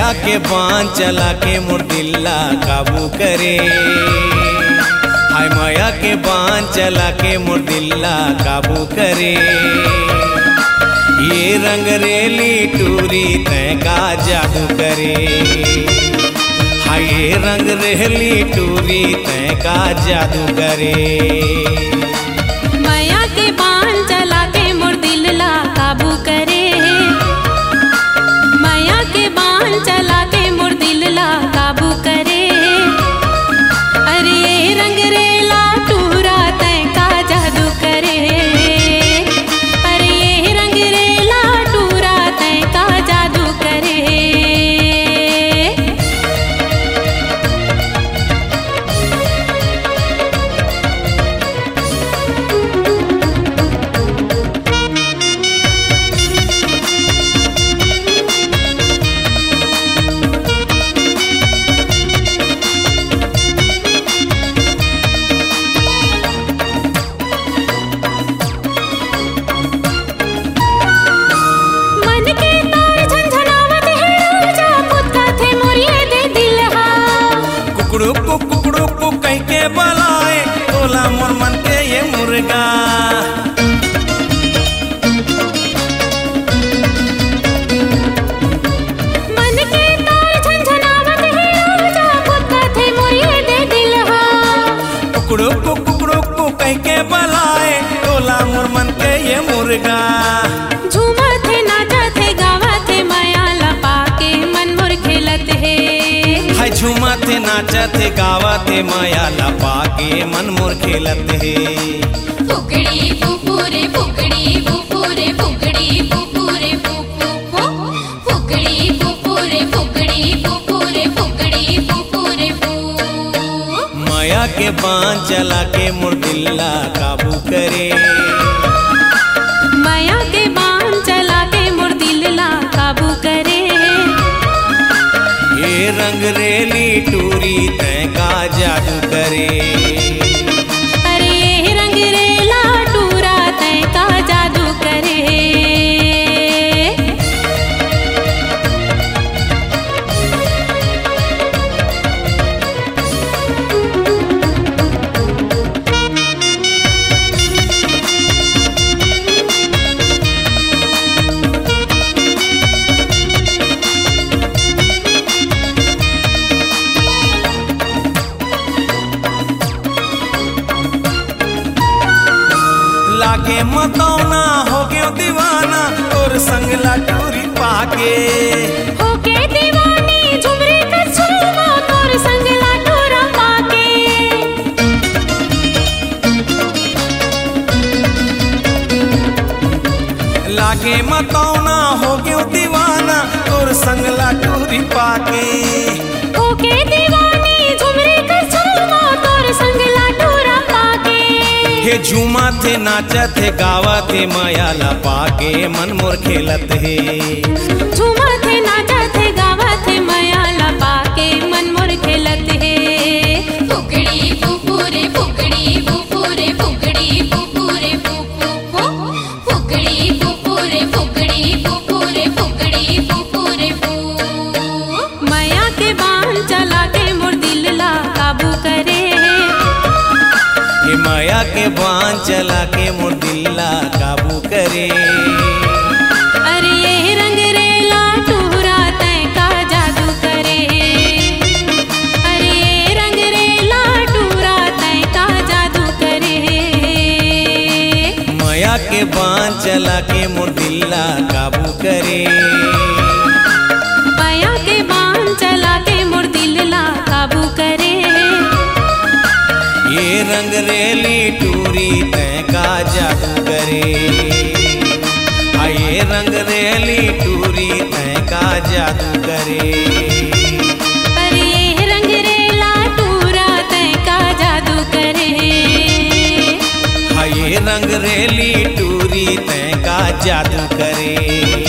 माया के बाण चला के मोर दिल्ला काबू करे। हाय माया के बाण चला के मोर दिल्ला काबू करे। ये रंग रेली टूरी तय का जादू करे। हाय ये रंग रेली टूरी तय का जादू करे। माया के बाण चला के मोर दिल्ला काबू करे। माया के बाण चला के मोर दिल्ला काबू करे। अरे ये रंग रेला टूरा तय का जादू करे। अरे ये रंग रेला टूरा तय का जादू करे। कुकड़ू को कह के बलाए तोला मोर मन के ये मुर्गा। मन के तार झंझनावत है राजा पुत्ता थे मोरिए दे दिलहा। कुकड़ू को कह के बलाए तोला मोर मन के ये मुर्गा। झूमा थे नाचा थे गावा थे माया लपा के मन मोर खेलत है। हाय झूमा थे नाचा थे गावा थे माया लपा के मन मोर खेलत है। फुकड़ी फुफुरे फुकड़ी फुफुरे फुकड़ी फुफुरे फुफु फुकड़ी फुफुरे फुकड़ी फुफुरे फुकड़ी फुफुरे फु। माया के बाण चला के मोर दिल्ला काबू करे। माया के बाण चला के मोर दिल्ला काबू करे। ये रंग रेली टूरी तय का जादू करे। अरे ये रंग रेला टूरा तय का जादू करे। लागे मतौना हो गयो दीवाना और संग लाटूरी पाके। होके दीवानी झुमरी का झुमा तोर संग लाटूरा पाके। लागे मतौना हो गयो दीवाना और संग लाटूरी पाके। होके दीवानी झुमरी का झुमा तोर संग लाटूरा पाके। हे झूमा थे नाचा थे गावा थे माया लपा के मन मोर खेलत है। झूमा थे नाचा थे गावा थे माया लपा के मन मोर खेलत है। फुकड़ी फुफुरे फुकड़ी फुफुरे फुकड़ी फुफुरे फुफु फुकड़ी फुफुरे फुकड़ी फुफुरे फुकड़ी फुफुरे फु। माया के बाण चला के मोर दिल्ला काबू करे। हे माया के बाण चला के मोर दिल्ला काबू करे। अरे ये रंग रेला टूरा तय का जादू करे। अरे ये रंग रेला टूरा तय का जादू करे। माया के बाण चला के मोर दिल्ला काबू करे। माया के बाण चला के मोर दिल्ला काबू करे। ये रंग रेली टूरी तय का जादू करे। ये रंग रेली टूरी तय का जादू करे। अरे ये रंग रेला टूरा तय का जादू करे। ये रंग रेली टूरी तय का जादू करे।